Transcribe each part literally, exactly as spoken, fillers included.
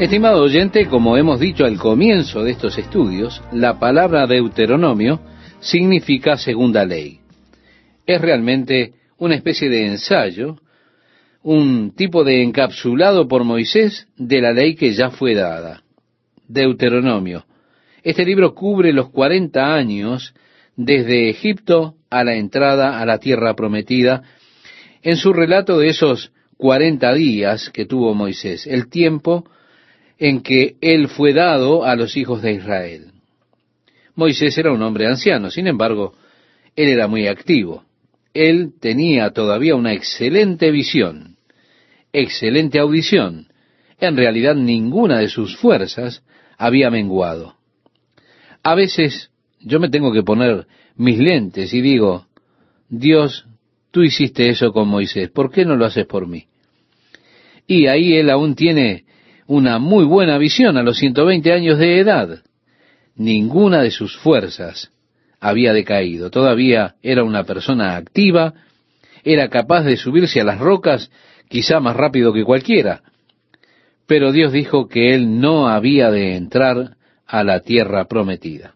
Estimado oyente, como hemos dicho al comienzo de estos estudios, la palabra Deuteronomio significa segunda ley. Es realmente una especie de ensayo, un tipo de encapsulado por Moisés de la ley que ya fue dada. Deuteronomio. Este libro cubre los cuarenta años desde Egipto a la entrada a la tierra prometida, en su relato de esos cuarenta días que tuvo Moisés, el tiempo en que él fue dado a los hijos de Israel. Moisés era un hombre anciano, sin embargo, él era muy activo. Él tenía todavía una excelente visión, excelente audición. En realidad, ninguna de sus fuerzas había menguado. A veces yo me tengo que poner mis lentes y digo, Dios, tú hiciste eso con Moisés, ¿por qué no lo haces por mí? Y ahí él aún tiene una muy buena visión a los ciento veinte años de edad. Ninguna de sus fuerzas había decaído. Todavía era una persona activa, era capaz de subirse a las rocas quizá más rápido que cualquiera. Pero Dios dijo que él no había de entrar a la tierra prometida.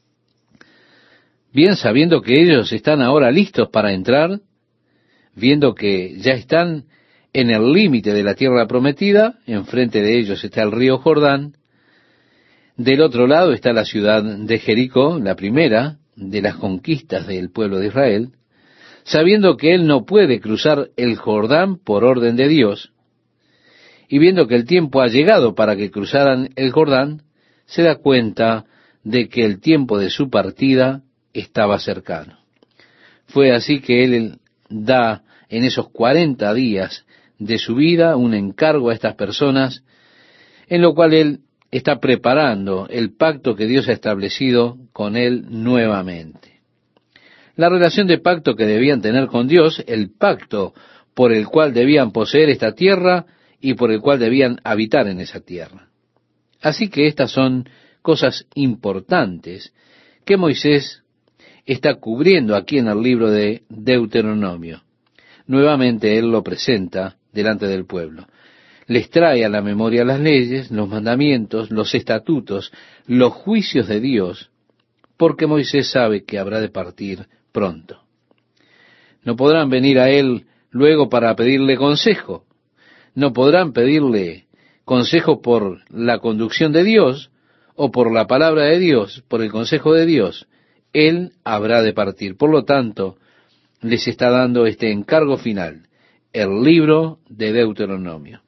Bien, sabiendo que ellos están ahora listos para entrar, viendo que ya están en el límite de la tierra prometida, enfrente de ellos está el río Jordán, del otro lado está la ciudad de Jericó, la primera de las conquistas del pueblo de Israel, sabiendo que él no puede cruzar el Jordán por orden de Dios, y viendo que el tiempo ha llegado para que cruzaran el Jordán, se da cuenta de que el tiempo de su partida estaba cercano. Fue así que él da en esos cuarenta días de su vida un encargo a estas personas, en lo cual él está preparando el pacto que Dios ha establecido con él nuevamente. La relación de pacto que debían tener con Dios, el pacto por el cual debían poseer esta tierra y por el cual debían habitar en esa tierra. Así que estas son cosas importantes que Moisés está cubriendo aquí en el libro de Deuteronomio. Nuevamente él lo presenta delante del pueblo. Les trae a la memoria las leyes, los mandamientos, los estatutos, los juicios de Dios, porque Moisés sabe que habrá de partir pronto. No podrán venir a él luego para pedirle consejo. No podrán pedirle consejo por la conducción de Dios o por la palabra de Dios, por el consejo de Dios. Él habrá de partir. Por lo tanto, les está dando este encargo final, el libro de Deuteronomio.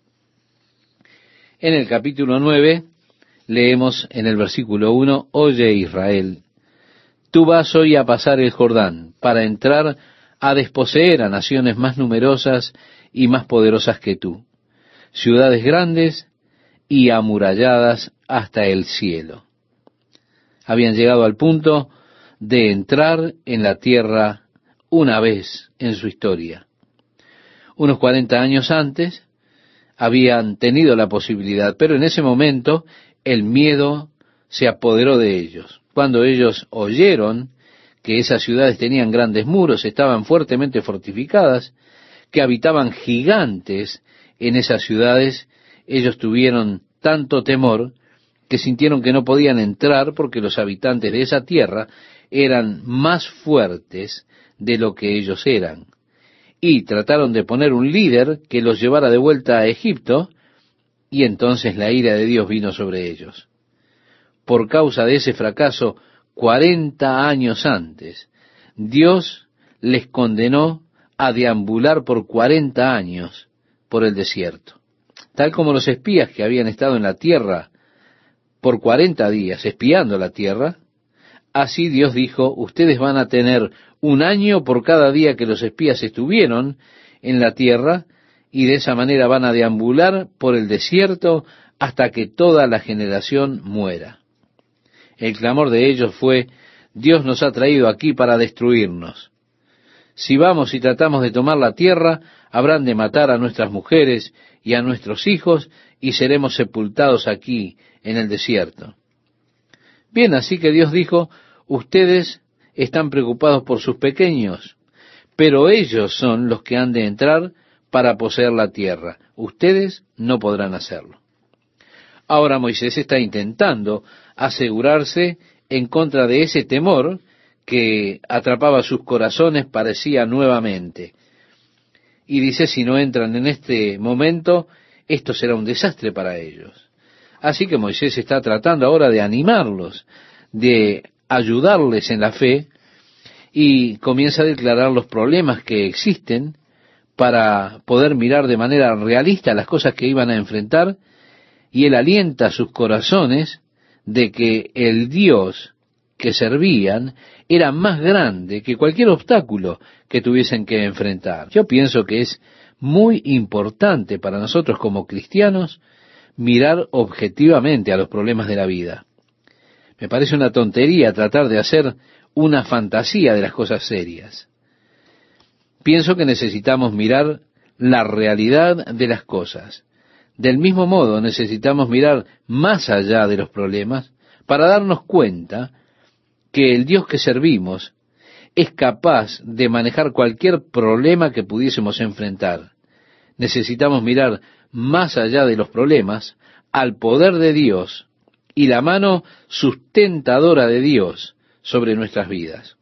En el capítulo nueve, leemos en el versículo uno, Oye Israel, tú vas hoy a pasar el Jordán, para entrar a desposeer a naciones más numerosas y más poderosas que tú, ciudades grandes y amuralladas hasta el cielo. Habían llegado al punto de entrar en la tierra una vez en su historia. Unos cuarenta años antes habían tenido la posibilidad, pero en ese momento el miedo se apoderó de ellos. Cuando ellos oyeron que esas ciudades tenían grandes muros, estaban fuertemente fortificadas, que habitaban gigantes en esas ciudades, ellos tuvieron tanto temor que sintieron que no podían entrar porque los habitantes de esa tierra eran más fuertes de lo que ellos eran. Y trataron de poner un líder que los llevara de vuelta a Egipto, y entonces la ira de Dios vino sobre ellos. Por causa de ese fracaso, cuarenta años antes, Dios les condenó a deambular por cuarenta años por el desierto. Tal como los espías que habían estado en la tierra por cuarenta días espiando la tierra, así Dios dijo, ustedes van a tener un año por cada día que los espías estuvieron en la tierra, y de esa manera van a deambular por el desierto hasta que toda la generación muera. El clamor de ellos fue, Dios nos ha traído aquí para destruirnos. Si vamos y tratamos de tomar la tierra, habrán de matar a nuestras mujeres y a nuestros hijos, y seremos sepultados aquí en el desierto. Bien, así que Dios dijo, ustedes están preocupados por sus pequeños, pero ellos son los que han de entrar para poseer la tierra. Ustedes no podrán hacerlo. Ahora Moisés está intentando asegurarse en contra de ese temor que atrapaba sus corazones, parecía nuevamente. Y dice, si no entran en este momento, esto será un desastre para ellos. Así que Moisés está tratando ahora de animarlos, de ayudarles en la fe, y comienza a declarar los problemas que existen para poder mirar de manera realista las cosas que iban a enfrentar, y él alienta a sus corazones de que el Dios que servían era más grande que cualquier obstáculo que tuviesen que enfrentar. Yo pienso que es muy importante para nosotros como cristianos mirar objetivamente a los problemas de la vida. Me parece una tontería tratar de hacer una fantasía de las cosas serias. Pienso que necesitamos mirar la realidad de las cosas. Del mismo modo, necesitamos mirar más allá de los problemas para darnos cuenta que el Dios que servimos es capaz de manejar cualquier problema que pudiésemos enfrentar. Necesitamos mirar más allá de los problemas al poder de Dios y la mano sustentadora de Dios sobre nuestras vidas.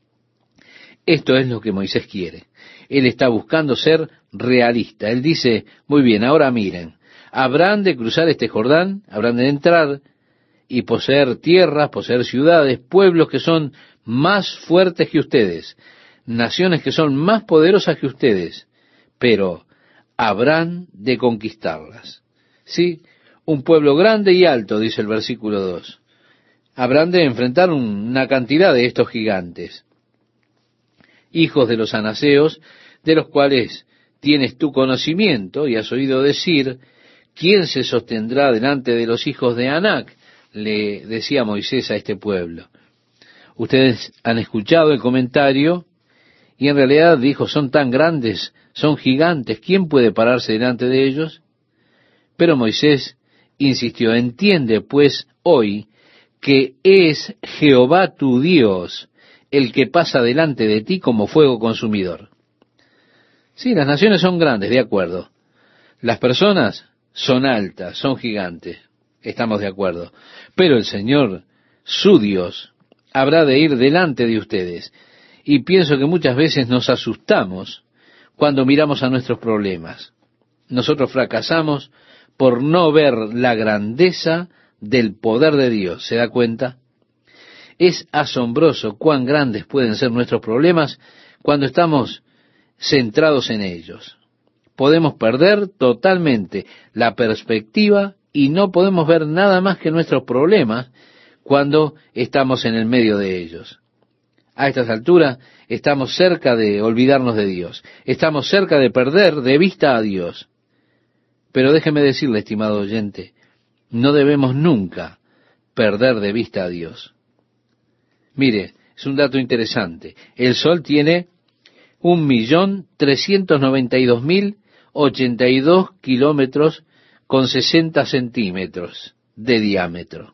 Esto es lo que Moisés quiere. Él está buscando ser realista. Él dice, muy bien, ahora miren, habrán de cruzar este Jordán, habrán de entrar y poseer tierras, poseer ciudades, pueblos que son más fuertes que ustedes, naciones que son más poderosas que ustedes, pero habrán de conquistarlas. Sí, un pueblo grande y alto, dice el versículo dos. Habrán de enfrentar una cantidad de estos gigantes, hijos de los anaseos, de los cuales tienes tu conocimiento y has oído decir, ¿quién se sostendrá delante de los hijos de Anac? Le decía Moisés a este pueblo. Ustedes han escuchado el comentario y en realidad dijo, son tan grandes, son gigantes, ¿quién puede pararse delante de ellos? Pero Moisés insistió, entiende pues hoy que es Jehová tu Dios el que pasa delante de ti como fuego consumidor. Sí, las naciones son grandes, de acuerdo. Las personas son altas, son gigantes, estamos de acuerdo. Pero el Señor, su Dios, habrá de ir delante de ustedes. Y pienso que muchas veces nos asustamos cuando miramos a nuestros problemas. Nosotros fracasamos por no ver la grandeza del poder de Dios. ¿Se da cuenta? Es asombroso cuán grandes pueden ser nuestros problemas cuando estamos centrados en ellos. Podemos perder totalmente la perspectiva y no podemos ver nada más que nuestros problemas cuando estamos en el medio de ellos. A estas alturas estamos cerca de olvidarnos de Dios. Estamos cerca de perder de vista a Dios. Pero déjeme decirle, estimado oyente, no debemos nunca perder de vista a Dios. Mire, es un dato interesante. El Sol tiene un millón trescientos noventa y dos mil ochenta y dos kilómetros con sesenta centímetros de diámetro.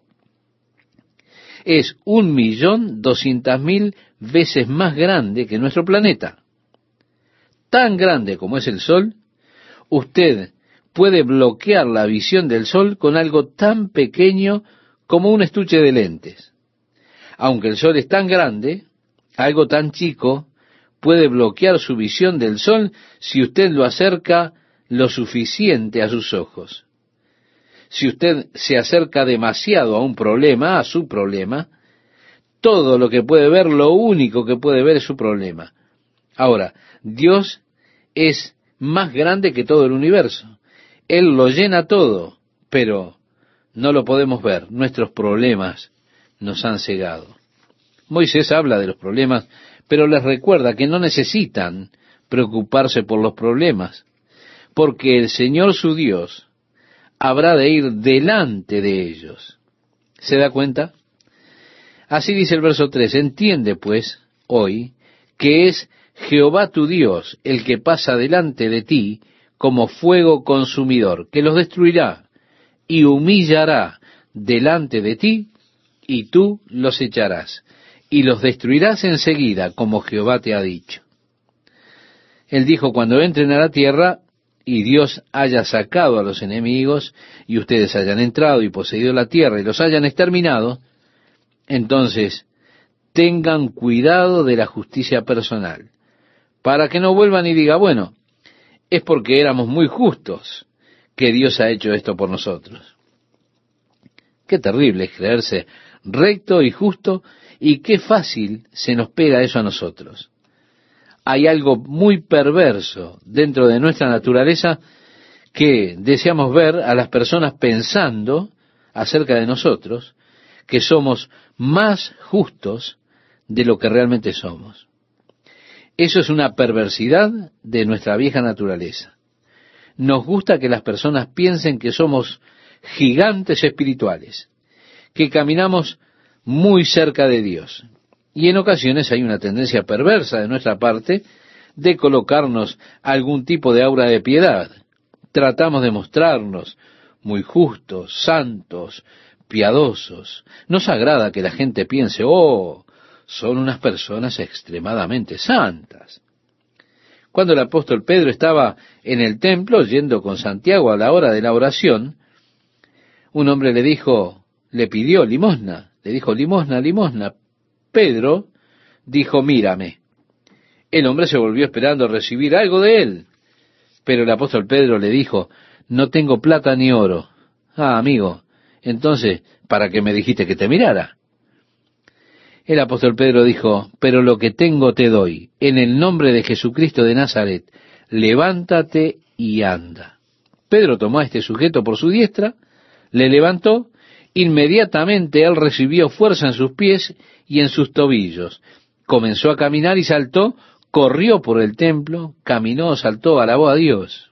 Es un millón doscientas mil veces más grande que nuestro planeta. Tan grande como es el Sol, usted puede bloquear la visión del Sol con algo tan pequeño como un estuche de lentes. Aunque el Sol es tan grande, algo tan chico puede bloquear su visión del Sol si usted lo acerca lo suficiente a sus ojos. Si usted se acerca demasiado a un problema, a su problema, todo lo que puede ver, lo único que puede ver es su problema. Ahora, Dios es más grande que todo el universo. Él lo llena todo, pero no lo podemos ver. Nuestros problemas nos han cegado. Moisés habla de los problemas, pero les recuerda que no necesitan preocuparse por los problemas, porque el Señor su Dios habrá de ir delante de ellos. ¿Se da cuenta? Así dice el verso tres, entiende pues hoy que es Jehová tu Dios el que pasa delante de ti como fuego consumidor, que los destruirá y humillará delante de ti, y tú los echarás, y los destruirás enseguida, como Jehová te ha dicho. Él dijo, cuando entren a la tierra, y Dios haya sacado a los enemigos, y ustedes hayan entrado y poseído la tierra y los hayan exterminado, entonces tengan cuidado de la justicia personal, para que no vuelvan y digan, bueno, es porque éramos muy justos que Dios ha hecho esto por nosotros. Qué terrible es creerse recto y justo, y qué fácil se nos pega eso a nosotros. Hay algo muy perverso dentro de nuestra naturaleza que deseamos ver a las personas pensando acerca de nosotros que somos más justos de lo que realmente somos. Eso es una perversidad de nuestra vieja naturaleza. Nos gusta que las personas piensen que somos gigantes espirituales, que caminamos muy cerca de Dios. Y en ocasiones hay una tendencia perversa de nuestra parte de colocarnos algún tipo de aura de piedad. Tratamos de mostrarnos muy justos, santos, piadosos. Nos agrada que la gente piense, oh, son unas personas extremadamente santas. Cuando el apóstol Pedro estaba en el templo yendo con Santiago a la hora de la oración, un hombre le dijo, le pidió limosna, le dijo limosna, limosna. Pedro dijo, mírame. El hombre se volvió esperando recibir algo de él, pero el apóstol Pedro le dijo, no tengo plata ni oro. Ah, amigo, entonces, ¿para qué me dijiste que te mirara? El apóstol Pedro dijo, pero lo que tengo te doy, en el nombre de Jesucristo de Nazaret, levántate y anda. Pedro tomó a este sujeto por su diestra, le levantó, inmediatamente él recibió fuerza en sus pies y en sus tobillos. Comenzó a caminar y saltó, corrió por el templo, caminó, saltó, alabó a Dios.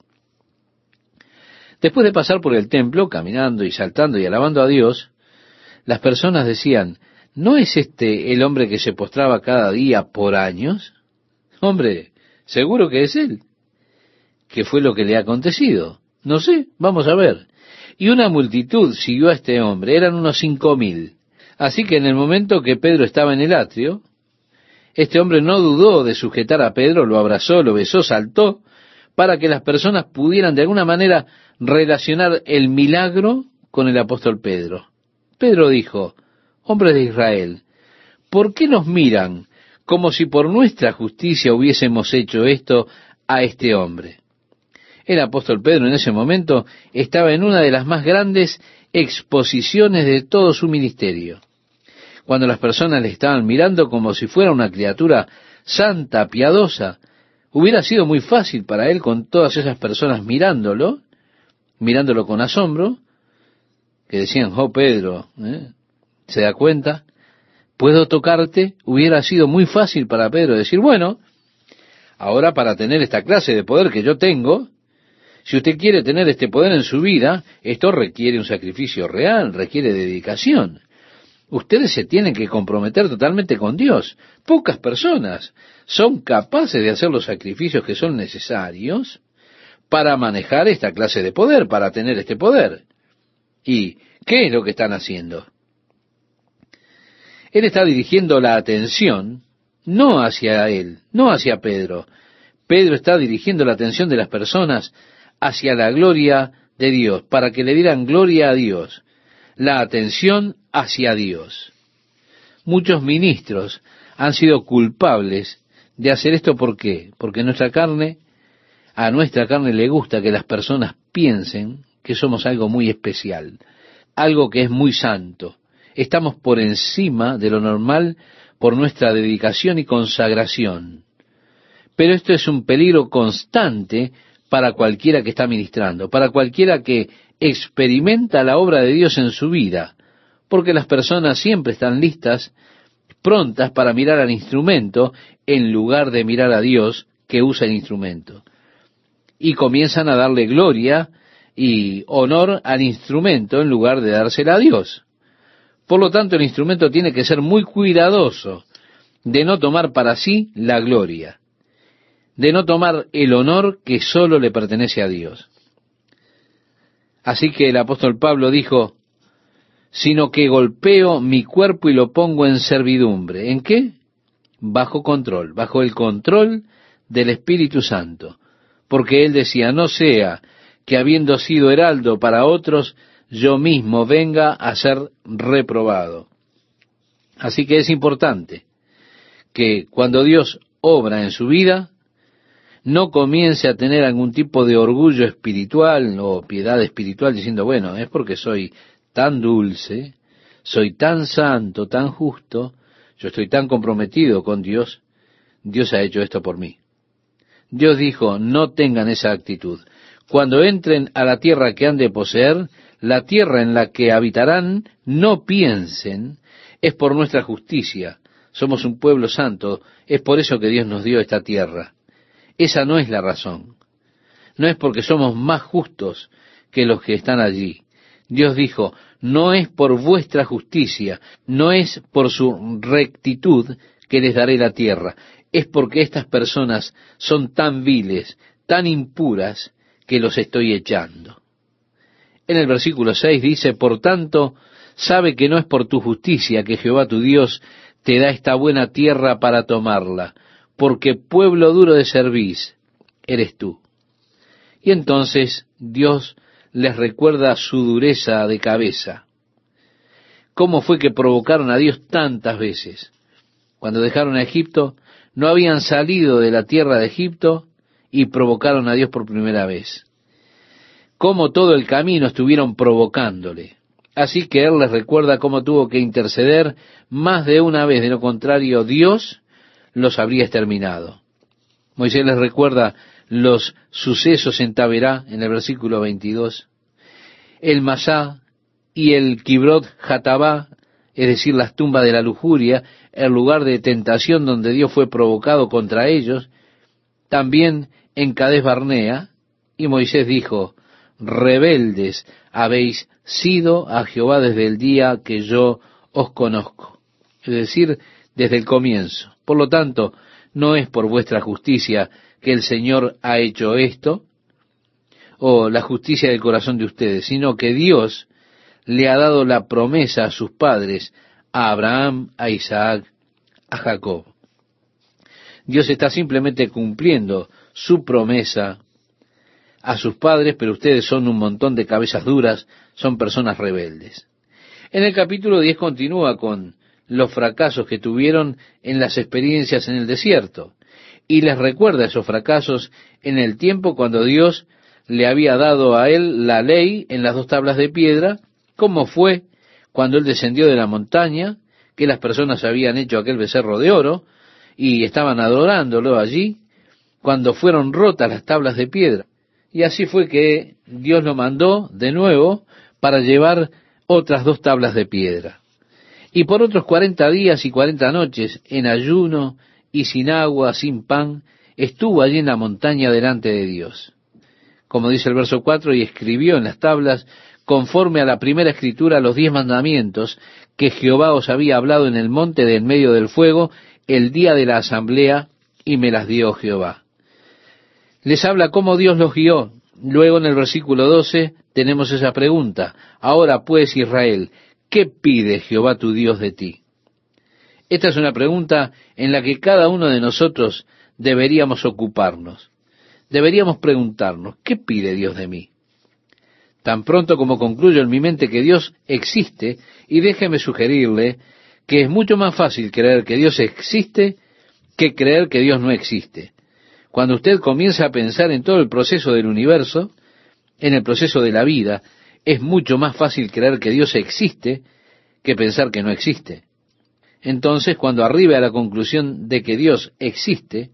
Después de pasar por el templo, caminando y saltando y alabando a Dios, las personas decían, ¿no es este el hombre que se postraba cada día por años? Hombre, seguro que es él. ¿Qué fue lo que le ha acontecido? No sé, vamos a ver. Y una multitud siguió a este hombre, eran unos cinco mil. Así que en el momento que Pedro estaba en el atrio, este hombre no dudó de sujetar a Pedro, lo abrazó, lo besó, saltó, para que las personas pudieran de alguna manera relacionar el milagro con el apóstol Pedro. Pedro dijo, hombres de Israel, ¿por qué nos miran como si por nuestra justicia hubiésemos hecho esto a este hombre? El apóstol Pedro en ese momento estaba en una de las más grandes exposiciones de todo su ministerio. Cuando las personas le estaban mirando como si fuera una criatura santa, piadosa, hubiera sido muy fácil para él con todas esas personas mirándolo, mirándolo con asombro, que decían, oh Pedro, ¿eh? ¿Se da cuenta? ¿Puedo tocarte? Hubiera sido muy fácil para Pedro decir, bueno, ahora para tener esta clase de poder que yo tengo, si usted quiere tener este poder en su vida, esto requiere un sacrificio real, requiere dedicación. Ustedes se tienen que comprometer totalmente con Dios. Pocas personas son capaces de hacer los sacrificios que son necesarios para manejar esta clase de poder, para tener este poder. ¿Y qué es lo que están haciendo? Él está dirigiendo la atención no hacia él, no hacia Pedro. Pedro está dirigiendo la atención de las personas hacia la gloria de Dios, para que le dieran gloria a Dios, la atención hacia Dios. Muchos ministros han sido culpables de hacer esto, ¿por qué? Porque nuestra carne, a nuestra carne le gusta que las personas piensen que somos algo muy especial, algo que es muy santo. Estamos por encima de lo normal por nuestra dedicación y consagración. Pero esto es un peligro constante para cualquiera que está ministrando, para cualquiera que experimenta la obra de Dios en su vida, porque las personas siempre están listas, prontas para mirar al instrumento, en lugar de mirar a Dios que usa el instrumento. Y comienzan a darle gloria y honor al instrumento en lugar de dársela a Dios. Por lo tanto, el instrumento tiene que ser muy cuidadoso de no tomar para sí la gloria, de no tomar el honor que sólo le pertenece a Dios. Así que el apóstol Pablo dijo, sino que golpeo mi cuerpo y lo pongo en servidumbre. ¿En qué? Bajo control, bajo el control del Espíritu Santo. porque él decía, no sea que habiendo sido heraldo para otros, yo mismo venga a ser reprobado. Así que es importante que cuando Dios obra en su vida, no comience a tener algún tipo de orgullo espiritual o piedad espiritual diciendo, bueno, es porque soy tan dulce, soy tan santo, tan justo, yo estoy tan comprometido con Dios, Dios ha hecho esto por mí. Dios dijo, no tengan esa actitud. Cuando entren a la tierra que han de poseer, la tierra en la que habitarán, no piensen, es por nuestra justicia, somos un pueblo santo, es por eso que Dios nos dio esta tierra. Esa no es la razón. No es porque somos más justos que los que están allí. Dios dijo, no es por vuestra justicia, no es por su rectitud que les daré la tierra, es porque estas personas son tan viles, tan impuras, que los estoy echando. En el versículo seis dice, por tanto, sabe que no es por tu justicia que Jehová tu Dios te da esta buena tierra para tomarla, porque pueblo duro de cerviz eres tú. Y entonces Dios les recuerda su dureza de cabeza. ¿Cómo fue que provocaron a Dios tantas veces? Cuando dejaron a Egipto, no habían salido de la tierra de Egipto y provocaron a Dios por primera vez. Cómo todo el camino estuvieron provocándole. Así que Él les recuerda cómo tuvo que interceder más de una vez, de lo contrario Dios los habría exterminado. Moisés les recuerda los sucesos en Taberá, en el versículo veintidós, el Masá y el Kibrot Hatabá, es decir, las tumbas de la lujuria, el lugar de tentación donde Dios fue provocado contra ellos, también en Cades Barnea, y Moisés dijo, rebeldes habéis sido a Jehová desde el día que yo os conozco, es decir, desde el comienzo. Por lo tanto, no es por vuestra justicia que el Señor ha hecho esto, o la justicia del corazón de ustedes, sino que Dios le ha dado la promesa a sus padres, a Abraham, a Isaac, a Jacob. Dios está simplemente cumpliendo su promesa a sus padres, pero ustedes son un montón de cabezas duras, son personas rebeldes. En el capítulo diez continúa con los fracasos que tuvieron en las experiencias en el desierto, y les recuerda esos fracasos en el tiempo cuando Dios le había dado a él la ley en las dos tablas de piedra, como fue cuando él descendió de la montaña, que las personas habían hecho aquel becerro de oro, y estaban adorándolo allí, cuando fueron rotas las tablas de piedra. Y así fue que Dios lo mandó de nuevo para llevar otras dos tablas de piedra. Y por otros cuarenta días y cuarenta noches, en ayuno y sin agua, sin pan, estuvo allí en la montaña delante de Dios. Como dice el verso cuatro, y escribió en las tablas, conforme a la primera escritura, los diez mandamientos que Jehová os había hablado en el monte de en medio del fuego, el día de la asamblea, y me las dio Jehová. Les habla cómo Dios los guió. Luego en el versículo doce tenemos esa pregunta. Ahora pues, Israel, ¿qué pide Jehová tu Dios de ti? Esta es una pregunta en la que cada uno de nosotros deberíamos ocuparnos. Deberíamos preguntarnos, ¿qué pide Dios de mí? Tan pronto como concluyo en mi mente que Dios existe, y déjeme sugerirle que es mucho más fácil creer que Dios existe que creer que Dios no existe. Cuando usted comienza a pensar en todo el proceso del universo, en el proceso de la vida, es mucho más fácil creer que Dios existe que pensar que no existe. Entonces, cuando arribe a la conclusión de que Dios existe,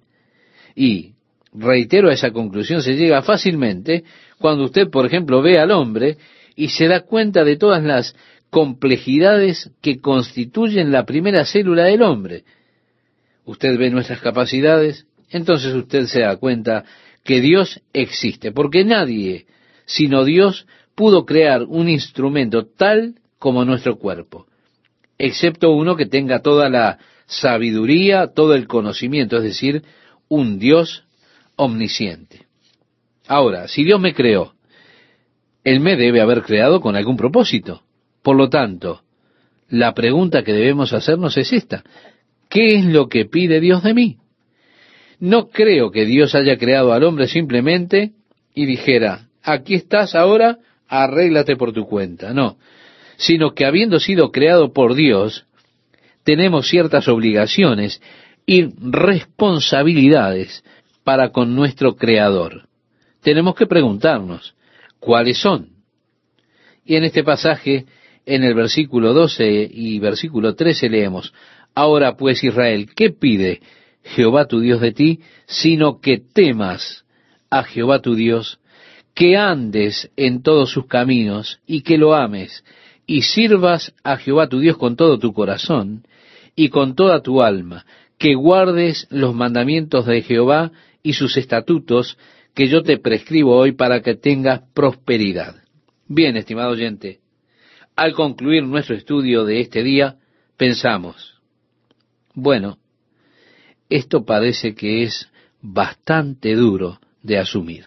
y reitero, a esa conclusión se llega fácilmente cuando usted, por ejemplo, ve al hombre y se da cuenta de todas las complejidades que constituyen la primera célula del hombre. Usted ve nuestras capacidades, entonces usted se da cuenta que Dios existe, porque nadie, sino Dios, pudo crear un instrumento tal como nuestro cuerpo, excepto uno que tenga toda la sabiduría, todo el conocimiento, es decir, un Dios omnisciente. Ahora, si Dios me creó, Él me debe haber creado con algún propósito. Por lo tanto, la pregunta que debemos hacernos es esta: ¿qué es lo que pide Dios de mí? No creo que Dios haya creado al hombre simplemente y dijera, aquí estás ahora, arréglate por tu cuenta. No, sino que habiendo sido creado por Dios, tenemos ciertas obligaciones y responsabilidades para con nuestro Creador. Tenemos que preguntarnos, ¿cuáles son? Y en este pasaje, en el versículo doce y versículo trece leemos, ahora pues Israel, ¿qué pide Jehová tu Dios de ti, sino que temas a Jehová tu Dios, que andes en todos sus caminos y que lo ames, y sirvas a Jehová tu Dios con todo tu corazón y con toda tu alma, que guardes los mandamientos de Jehová y sus estatutos que yo te prescribo hoy para que tengas prosperidad. Bien, estimado oyente, al concluir nuestro estudio de este día, pensamos, bueno, esto parece que es bastante duro de asumir.